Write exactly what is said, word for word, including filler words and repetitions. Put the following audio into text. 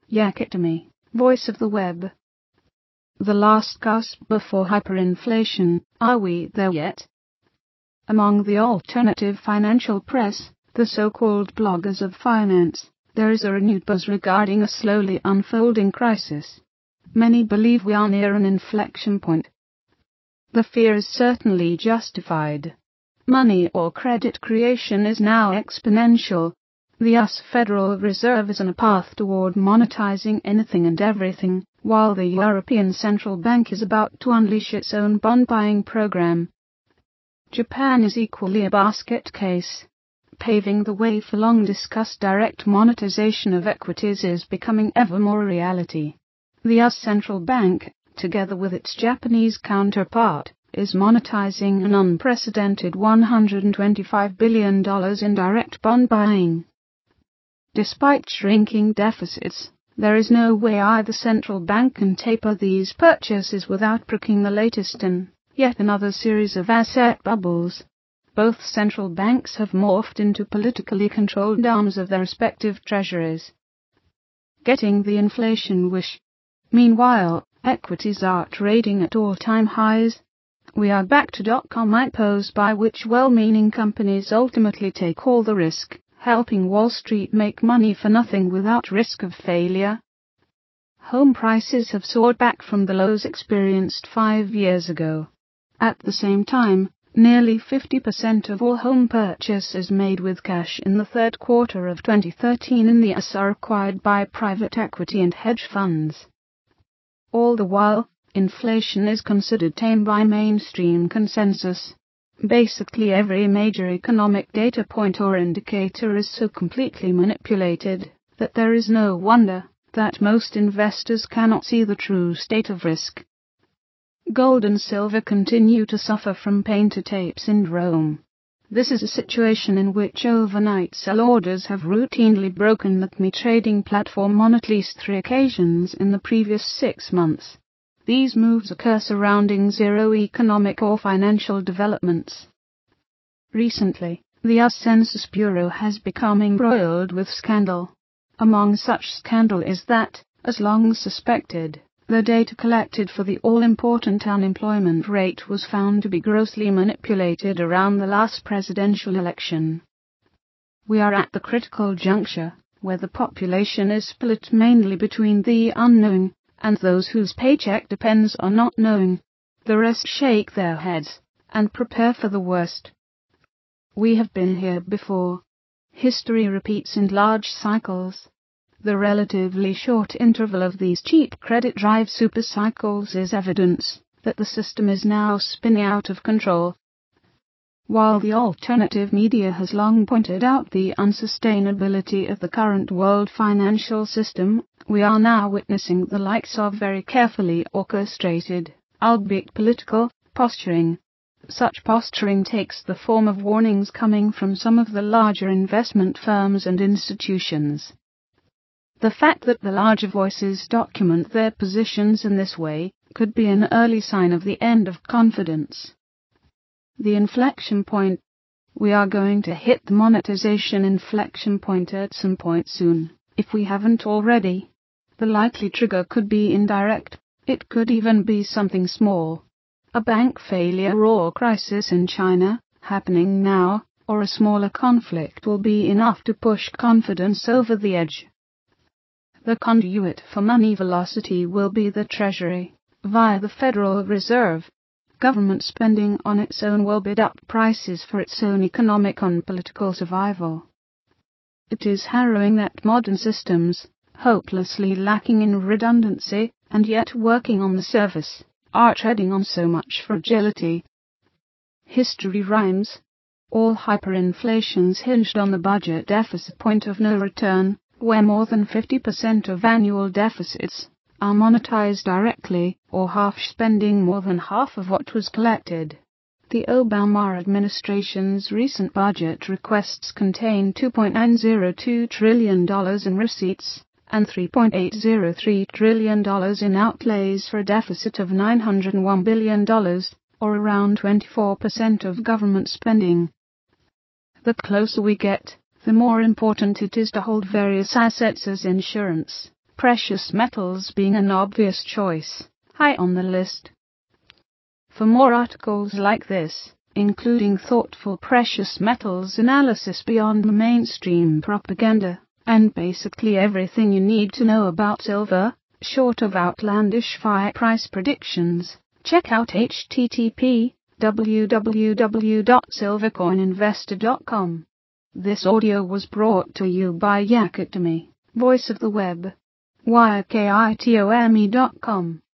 Yakitomi, Voice of the Web. The last gasp before hyperinflation, are we there yet? Among the alternative financial press, the so-called bloggers of finance, there is a renewed buzz regarding a slowly unfolding crisis. Many believe we are near an inflection point. The fear is certainly justified. Money or credit creation is now exponential. The U S Federal Reserve is on a path toward monetizing anything and everything, while the European Central Bank is about to unleash its own bond-buying program. Japan is equally a basket case. Paving the way for long-discussed direct monetization of equities is becoming ever more a reality. The U S Central Bank, together with its Japanese counterpart, is monetizing an unprecedented one hundred twenty-five billion dollars in direct bond buying. Despite shrinking deficits, there is no way either central bank can taper these purchases without pricking the latest in yet another series of asset bubbles. Both central banks have morphed into politically controlled arms of their respective treasuries, getting the inflation wish. Meanwhile, equities are trading at all-time highs. We are back to dot-com I P Os by which well-meaning companies ultimately take all the risk, helping Wall Street make money for nothing without risk of failure. Home prices have soared back from the lows experienced five years ago. At the same time, nearly fifty percent of all home purchases made with cash in the third quarter of twenty thirteen in the U S are acquired by private equity and hedge funds. All the while, inflation is considered tame by mainstream consensus. Basically every major economic data point or indicator is so completely manipulated that there is no wonder that most investors cannot see the true state of risk. Gold and silver continue to suffer from paint-to-tape syndrome. This is a situation in which overnight sell orders have routinely broken the C M E trading platform on at least three occasions in the previous six months. These moves occur surrounding zero economic or financial developments. Recently, the U S Census Bureau has become embroiled with scandal. Among such scandal is that, as long suspected, the data collected for the all-important unemployment rate was found to be grossly manipulated around the last presidential election. We are at the critical juncture, where the population is split mainly between the unknowing and those whose paycheck depends on not knowing. The rest shake their heads and prepare for the worst. We have been here before. History repeats in large cycles. The relatively short interval of these cheap credit drive supercycles is evidence that the system is now spinning out of control. While the alternative media has long pointed out the unsustainability of the current world financial system, we are now witnessing the likes of very carefully orchestrated, albeit political, posturing. Such posturing takes the form of warnings coming from some of the larger investment firms and institutions. The fact that the larger voices document their positions in this way could be an early sign of the end of confidence. The inflection point. We are going to hit the monetization inflection point at some point soon, if we haven't already. The likely trigger could be indirect. It could even be something small. A bank failure or crisis in China, happening now, or a smaller conflict will be enough to push confidence over the edge. The conduit for money velocity will be the Treasury, via the Federal Reserve. Government spending on its own will bid up prices for its own economic and political survival. It is harrowing that modern systems, hopelessly lacking in redundancy, and yet working on the surface, are treading on so much fragility. History rhymes. All hyperinflations hinged on the budget deficit point of no return, where more than fifty percent of annual deficits are monetized directly, or half spending more than half of what was collected. The Obama administration's recent budget requests contain two point nine zero two trillion dollars in receipts and three point eight zero three trillion dollars in outlays for a deficit of nine hundred one billion dollars, or around twenty-four percent of government spending. The closer we get, the more important it is to hold various assets as insurance, precious metals being an obvious choice, high on the list. For more articles like this, including thoughtful precious metals analysis beyond mainstream propaganda, and basically everything you need to know about silver, short of outlandish fire price predictions, check out h t t p w w w dot silvercoin investor dot com. This audio was brought to you by Yakatomi, voice of the web. Y A K I T O M E dot com